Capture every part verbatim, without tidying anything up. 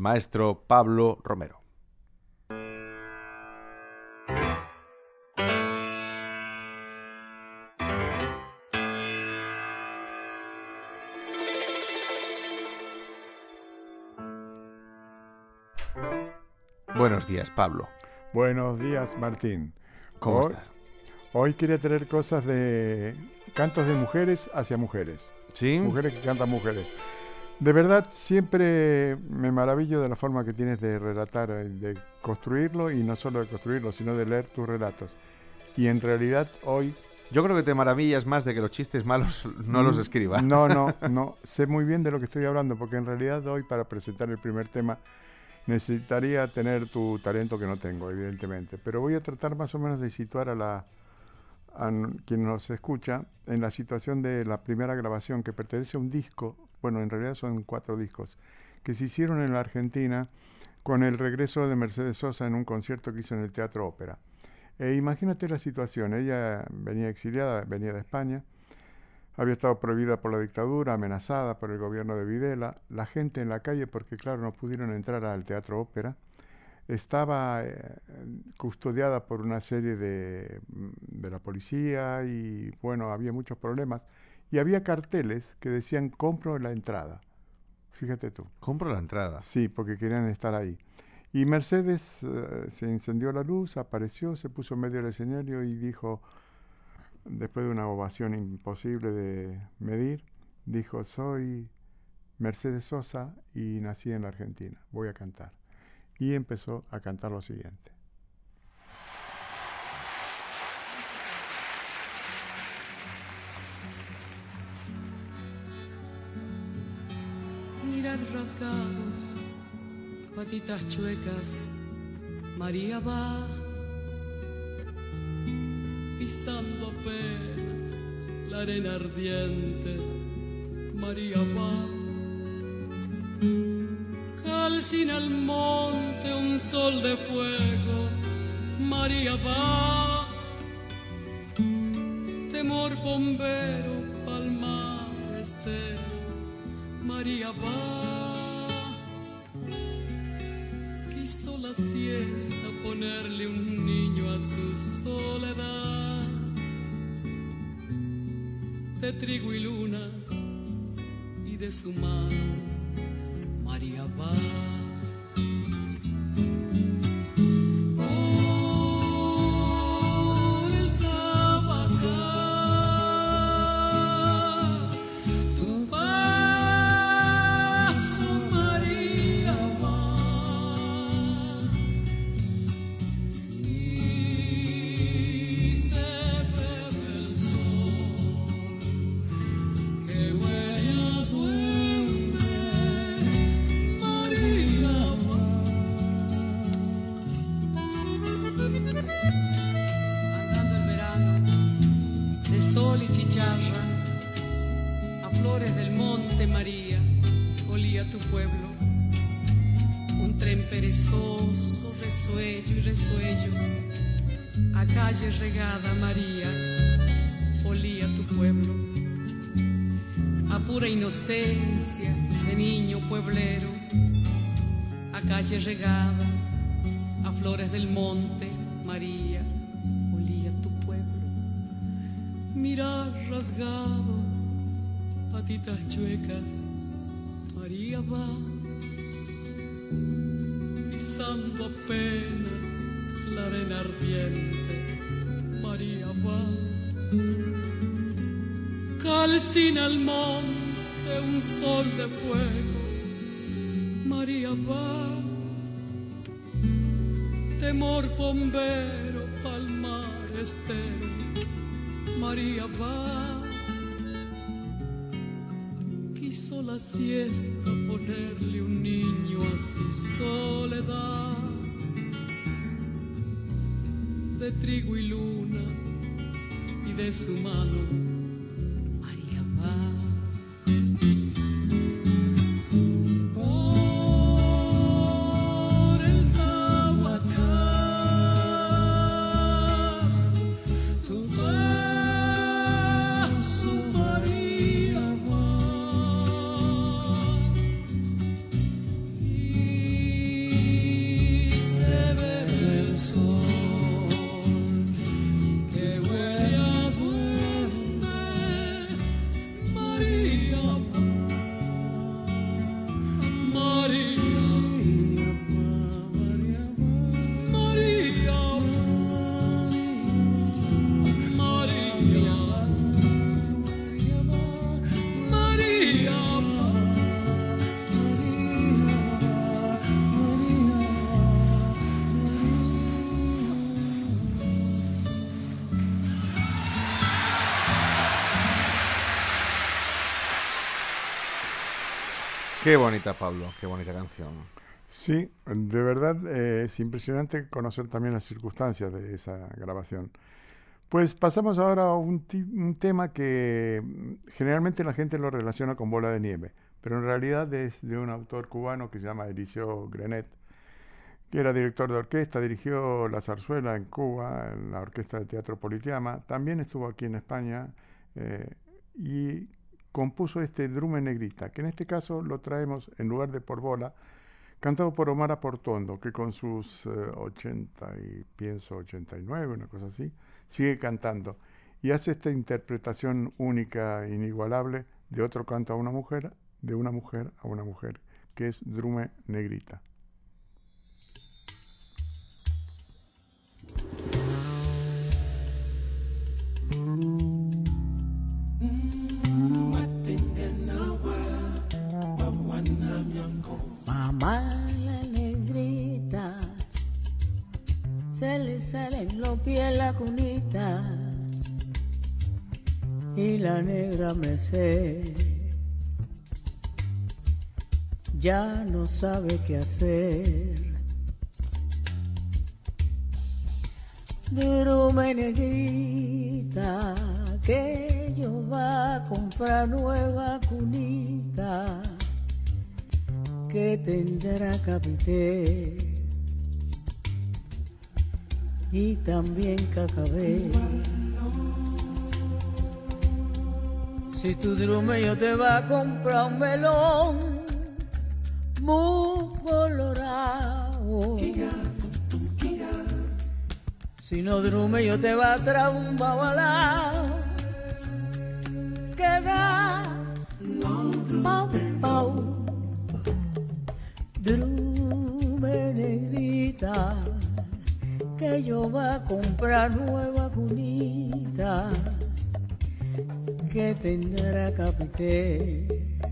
maestro Pablo Romero. Buenos días, Pablo. Buenos días, Martín. ¿Cómo hoy, estás? Hoy quería traer cosas de cantos de mujeres hacia mujeres. ¿Sí? Mujeres que cantan mujeres. De verdad, siempre me maravillo de la forma que tienes de relatar, de construirlo, y no solo de construirlo, sino de leer tus relatos. Y en realidad hoy... Yo creo que te maravillas más de que los chistes malos no los escriba. No, no, no. Sé muy bien de lo que estoy hablando, porque en realidad hoy, para presentar el primer tema, necesitaría tener tu talento, que no tengo, evidentemente. Pero voy a tratar más o menos de situar a la a quien nos escucha en la situación de la primera grabación, que pertenece a un disco, bueno, en realidad son cuatro discos, que se hicieron en la Argentina con el regreso de Mercedes Sosa en un concierto que hizo en el Teatro Ópera. E imagínate la situación. Ella venía exiliada, venía de España, había estado prohibida por la dictadura, amenazada por el gobierno de Videla, la gente en la calle, porque claro, no pudieron entrar al Teatro Ópera, estaba eh, custodiada por una serie de, de la policía, y bueno, había muchos problemas, y había carteles que decían: compro la entrada. Fíjate tú. ¿Compro la entrada? Sí, porque querían estar ahí. Y Mercedes eh, se encendió la luz, apareció, se puso en medio del escenario y dijo, después de una ovación imposible de medir, dijo: soy Mercedes Sosa y nací en la Argentina, voy a cantar. Y empezó a cantar lo siguiente. Mirar rasgados, patitas chuecas, María va pisando apenas la arena ardiente, María va. Calcina al monte un sol de fuego, María va. Temor bombero, palmar estero, María va. Quiso la siesta ponerle un niño a su soledad, de trigo y luna y de su mano María va. Por el Tabacal, tu paso María va, y se bebe el sol que huele a duende. Andando el verano de sol y chicharra, a flores del monte María, olía tu pueblo. Un tren perezoso, resuello y resuello, a calle regada María, olía tu pueblo. A pura inocencia de niño pueblero, a calle regada, a flores del monte María, olía tu pueblo. Mirar rasgado, patitas chuecas, María va. Pisando apenas la arena ardiente, María va. Calcina al monte un sol de fuego, María va. Temor bombero, palmar estero, María va. Quiso la siesta ponerle un niño a su soledad, de trigo y luna y de su mano María va. Y Qué bonita, Pablo, qué bonita canción. Sí, de verdad eh, es impresionante conocer también las circunstancias de esa grabación. Pues pasamos ahora a un, ti- un tema que mm, generalmente la gente lo relaciona con Bola de Nieve, pero en realidad es de un autor cubano que se llama Eliseo Grenet, que era director de orquesta, dirigió la zarzuela en Cuba, en la Orquesta de Teatro Politeama, también estuvo aquí en España eh, y compuso este Drume Negrita, que en este caso lo traemos en lugar de por Bola, cantado por Omar Aportondo, que con sus eh, ochenta y pienso ochenta y nueve, una cosa así, sigue cantando y hace esta interpretación única, inigualable, de otro canto a una mujer, de una mujer a una mujer, que es Drume Negrita. Mamá la negrita, se le salen los pies la cunita y la negra Merced ya no sabe qué hacer. Drume negrita, que yo va a comprar nueva cunita que tendrá capité y también cacabé. Si tu drume yo te va a comprar un melón muy colorado, si no drume yo te va a traer un babalao que da pau pau. Drume negrita, que yo va a comprar nueva cunita que tendrá capité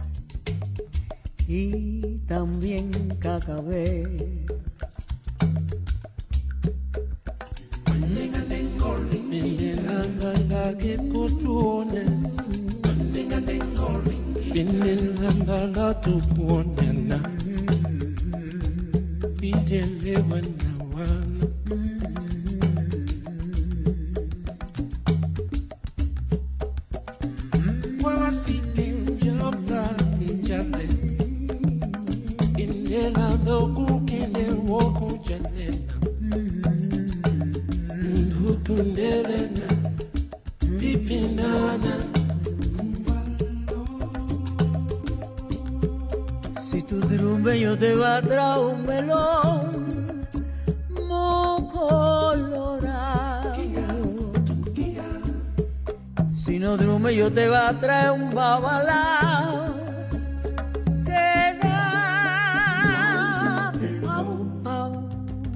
y también cacabé. Si tu drume yo te va a traer un melón muy colorado, si no drume yo te va a traer un babalao que da pau, pau.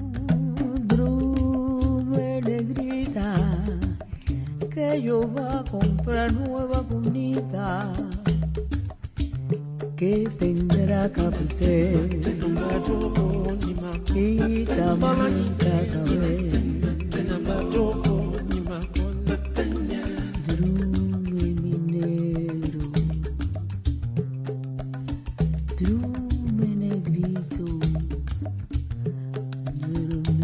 Drume negrita, que yo va a comprar nueva cunita que tendrá capité y también cacabé. Drume mi negro, drume negrito, drume.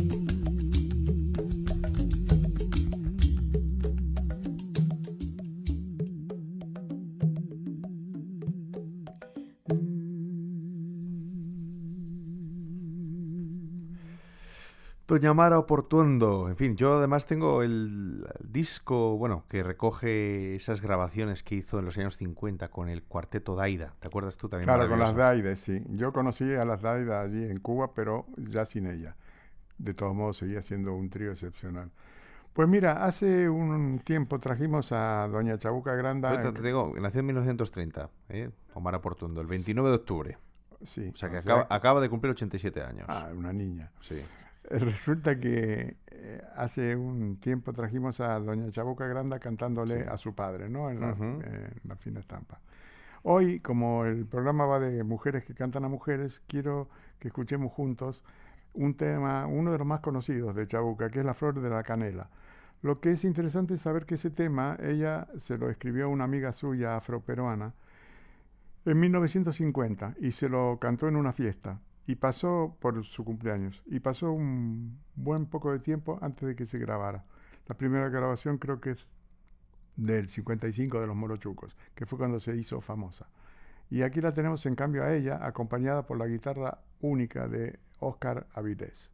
Doña Mara Oportuondo, en fin, yo además tengo el, el disco, bueno, que recoge esas grabaciones que hizo en los años cincuenta con el cuarteto Daida. ¿Te acuerdas tú también? Claro, con las Daides, sí. Yo conocí a las Daidas allí en Cuba, pero ya sin ella. De todos modos, seguía siendo un trío excepcional. Pues mira, hace un tiempo trajimos a doña Chabuca Granda. Te, te digo, nació en mil novecientos treinta, ¿eh? Omar Oportuondo, el veintinueve de octubre. Sí. O sea que o acaba, sea que- acaba de cumplir ochenta y siete años. Ah, una niña. Sí. Eh, Resulta que eh, hace un tiempo trajimos a doña Chabuca Granda cantándole Sí. a su padre, ¿no? En la, Ujú. en la fina estampa. Hoy, como el programa va de mujeres que cantan a mujeres, quiero que escuchemos juntos un tema, uno de los más conocidos de Chabuca, que es La Flor de la Canela. Lo que es interesante es saber que ese tema ella se lo escribió a una amiga suya afroperuana, en mil novecientos cincuenta y se lo cantó en una fiesta y pasó por su cumpleaños y pasó un buen poco de tiempo antes de que se grabara. La primera grabación creo que es del cincuenta y cinco de Los Morochucos, que fue cuando se hizo famosa. Y aquí la tenemos en cambio a ella, acompañada por la guitarra única de Óscar Avilés.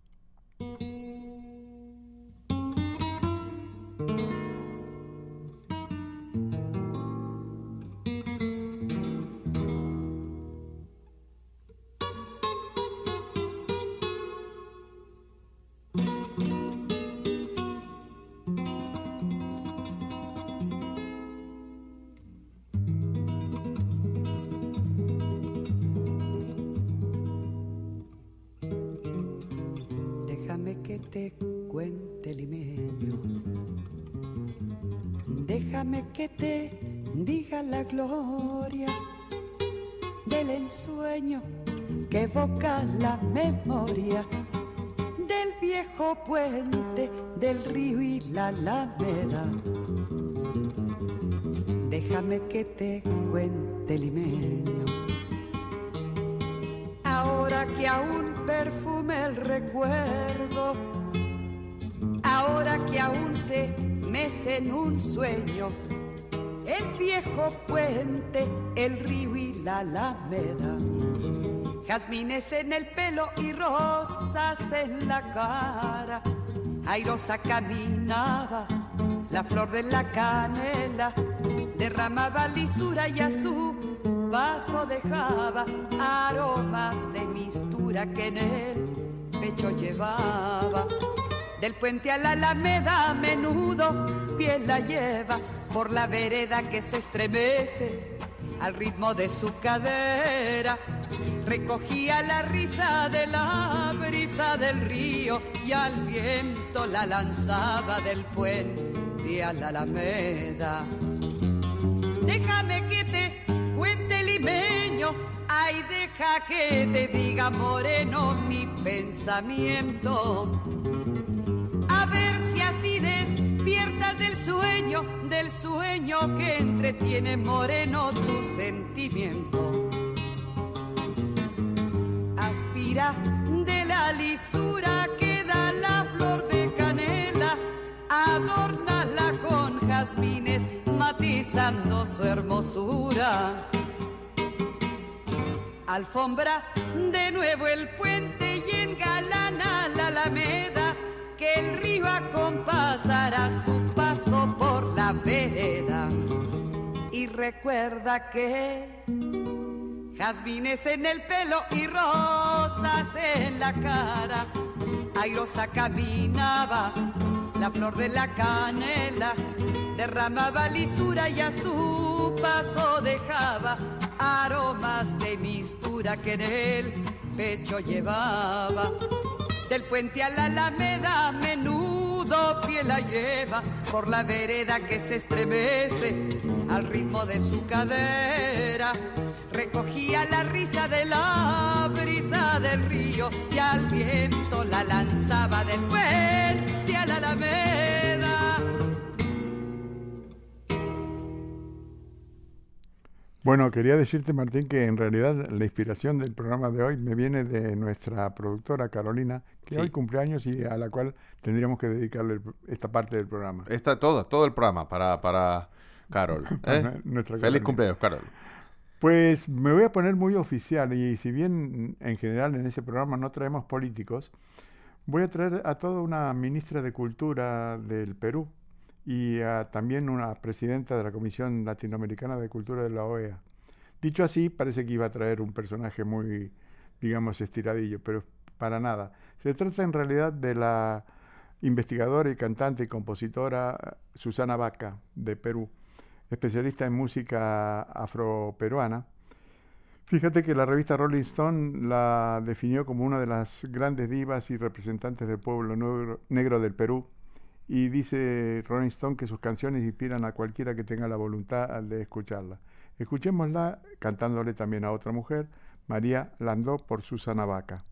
Te cuente limeño, déjame que te diga la gloria del ensueño que evoca la memoria del viejo puente del río y la alameda. Déjame que te cuente limeño, ahora que aún perfume el recuerdo, ahora que aún se mece en un sueño el viejo puente, el río y la alameda. Jazmines en el pelo y rosas en la cara, airosa caminaba la flor de la canela, derramaba lisura y a su paso dejaba aromas de mistura que en el pecho llevaba. Del puente a la alameda a menudo piel la lleva por la vereda que se estremece al ritmo de su cadera. Recogía la risa de la brisa del río y al viento la lanzaba del puente a la alameda. Déjame que te cuente limeño, ay, deja que te diga moreno mi pensamiento. A ver si así despiertas del sueño, del sueño que entretiene moreno tu sentimiento. Aspira de la lisura que da la flor de canela, adórnala con jazmines matizando su hermosura. Alfombra de nuevo el puente y engalana la alameda, que el río acompasará su paso por la vereda. Y recuerda que jazmines en el pelo y rosas en la cara, airosa caminaba la flor de la canela, derramaba lisura y a su paso dejaba aromas de mistura que en el pecho llevaba. Del puente a la alameda a menudo pie la lleva por la vereda que se estremece al ritmo de su cadera. Recogía la risa de la brisa del río y al viento la lanzaba del puente a la alameda. Bueno, quería decirte, Martín, que en realidad la inspiración del programa de hoy me viene de nuestra productora Carolina, que Sí. hoy cumpleaños y a la cual tendríamos que dedicarle el- esta parte del programa. Está todo, todo el programa para, para Carol. ¿eh? Para nuestra Feliz Carolina. cumpleaños, Carol. Pues me voy a poner muy oficial y si bien en general en ese programa no traemos políticos, voy a traer a toda una ministra de Cultura del Perú y a también una presidenta de la Comisión Latinoamericana de Cultura de la O E A. Dicho así, parece que iba a traer un personaje muy, digamos, estiradillo, pero para nada. Se trata en realidad de la investigadora y cantante y compositora Susana Baca, de Perú, especialista en música afroperuana. Fíjate que la revista Rolling Stone la definió como una de las grandes divas y representantes del pueblo negro, negro del Perú, y dice Rolling Stone que sus canciones inspiran a cualquiera que tenga la voluntad de escucharla. Escuchémosla cantándole también a otra mujer, María Landó, por Susana Baca.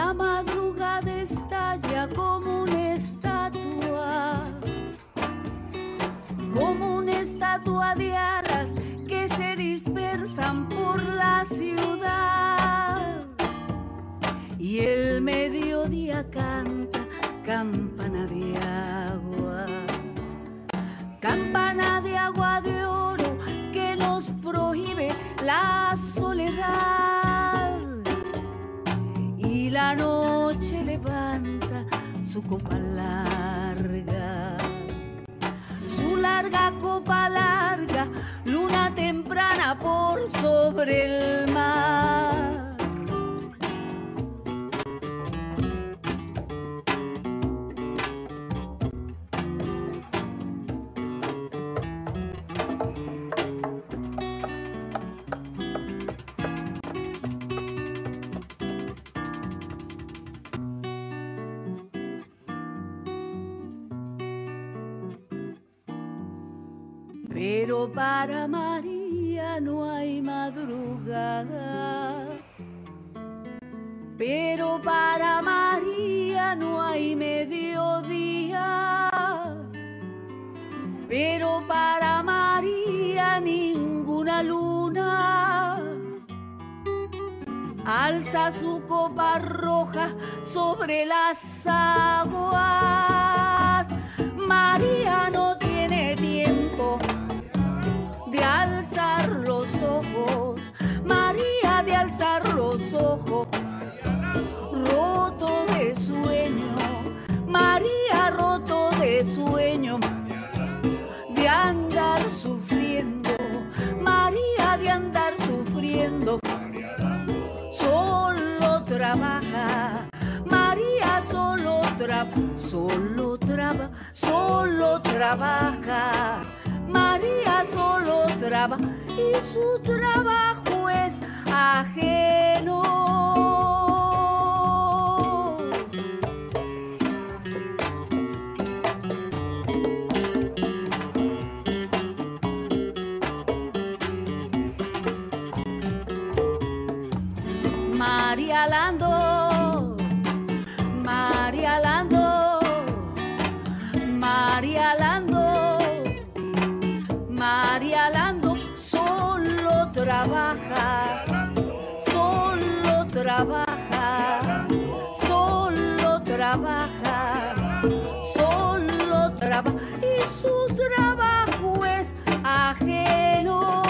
La madrugada estalla como una estatua, como una estatua de aras que se dispersan por la ciudad. Y el mediodía canta campana de agua, campana de agua de oro que nos prohíbe la soledad. Y la noche levanta su copa larga, su larga copa larga, luna temprana por sobre el mar. Pero para María no hay madrugada, pero para María no hay mediodía, pero para María ninguna luna alza su copa roja sobre las aguas. María no tiene tiempo de alzar los ojos, María de alzar los ojos, roto de sueño, María roto de sueño, de andar sufriendo, María de andar sufriendo, solo trabaja, María solo trabaja, solo trabaja, solo trabaja. María solo trabaja y su trabajo es ajeno. María Lando, María Lando, María Lando. María Lando solo trabaja, solo trabaja, solo trabaja, solo trabaja y su trabajo es ajeno.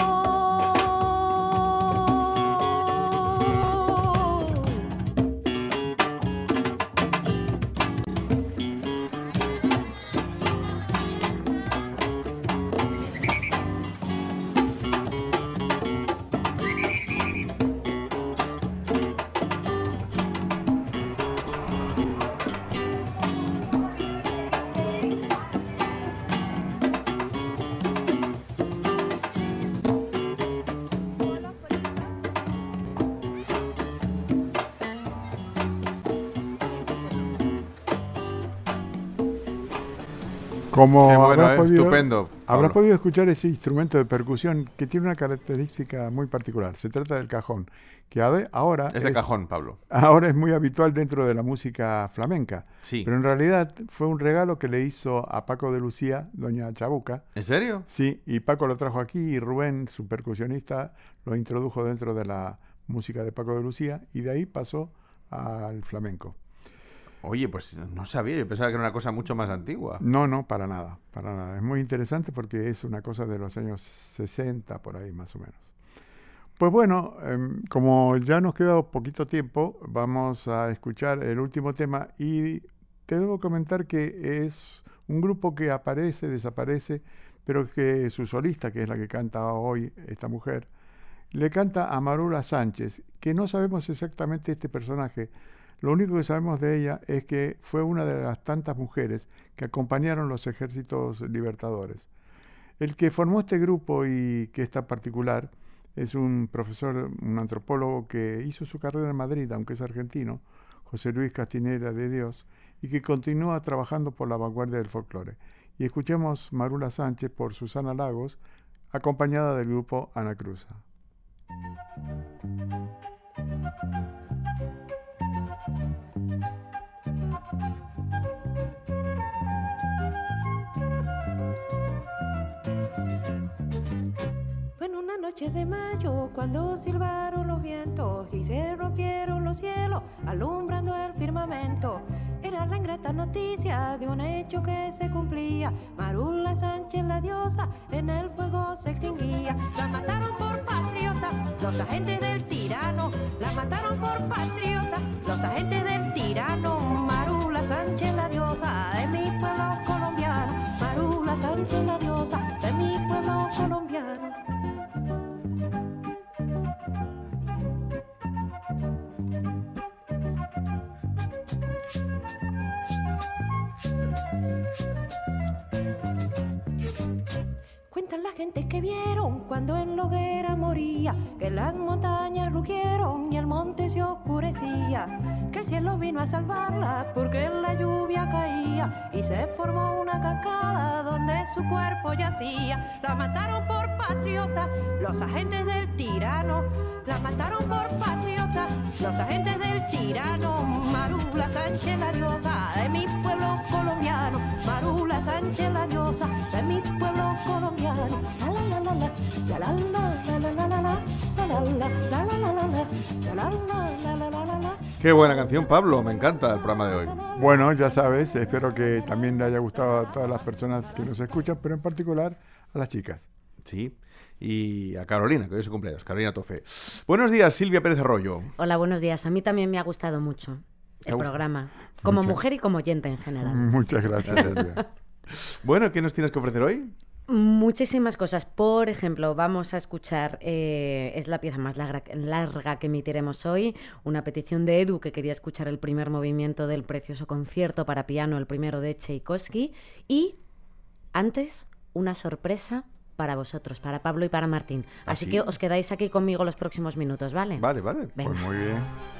Como Qué bueno, habrás, eh, podido, estupendo, habrás Pablo. podido escuchar ese instrumento de percusión que tiene una característica muy particular. Se trata del cajón, que ade- ahora Es de cajón, Pablo. ahora es muy habitual dentro de la música flamenca. Sí. Pero en realidad fue un regalo que le hizo a Paco de Lucía, doña Chabuca. ¿En serio? Sí, y Paco lo trajo aquí y Rubén, su percusionista, lo introdujo dentro de la música de Paco de Lucía y de ahí pasó al flamenco. Oye, pues no sabía, yo pensaba que era una cosa mucho más antigua. No, no, para nada, para nada. Es muy interesante porque es una cosa de los años sesenta, por ahí más o menos. Pues bueno, eh, como ya nos queda poquito tiempo, vamos a escuchar el último tema y te debo comentar que es un grupo que aparece, desaparece, pero que su solista, que es la que canta hoy esta mujer, le canta a Marula Sánchez, que no sabemos exactamente este personaje. Lo único que sabemos de ella es que fue una de las tantas mujeres que acompañaron los ejércitos libertadores. El que formó este grupo y que es tan particular es un profesor, un antropólogo que hizo su carrera en Madrid, aunque es argentino, José Luis Castinera de Dios, y que continúa trabajando por la vanguardia del folclore. Y escuchemos Marula Sánchez por Susana Lagos, acompañada del grupo Ana Cruza. Thank you. noche de mayo, cuando silbaron los vientos y se rompieron los cielos, alumbrando el firmamento, era la ingrata noticia de un hecho que se cumplía. Marula Sánchez, la diosa, en el fuego se extinguía. La mataron por patriota, los agentes del tirano. La mataron por patriota, los agentes del tirano. Marula Sánchez, la diosa, de mi pueblo colombiano. Marula Sánchez, la diosa, de mi pueblo colombiano. Cuentan la gente que vieron cuando en la hoguera moría, que las montañas rugieron y el monte se oscurecía, que el cielo vino a salvarla porque la lluvia caía y se formó una cascada donde su cuerpo yacía. La mataron por patriota, los agentes del tirano. La mataron por patriota, los agentes del tirano. Marula Sánchez, la diosa, de mi pueblo colombiano. Marula Sánchez, la diosa, de mi pueblo colombiano. La la la la, la la la la la la la, la la la la la la la, la la la la la la la. Qué buena canción, Pablo, me encanta el programa de hoy. Bueno, ya sabes, espero que también le haya gustado a todas las personas que nos escuchan, pero en particular a las chicas. Sí, y a Carolina, que hoy es su cumpleaños, Carolina Tofe. Buenos días, Silvia Pérez Arroyo. Hola, buenos días. A mí también me ha gustado mucho el gusta? programa, como Muchas. mujer y como oyente en general. Muchas gracias, Silvia. Bueno, ¿qué nos tienes que ofrecer hoy? Muchísimas cosas. Por ejemplo, vamos a escuchar, eh, es la pieza más larga, larga que emitiremos hoy, una petición de Edu, que quería escuchar el primer movimiento del precioso concierto para piano, el primero de Tchaikovsky, y antes una sorpresa para vosotros, para Pablo y para Martín. ¿Ah, Así sí? que os quedáis aquí conmigo los próximos minutos, ¿vale? Vale, vale. Venga. Pues muy bien.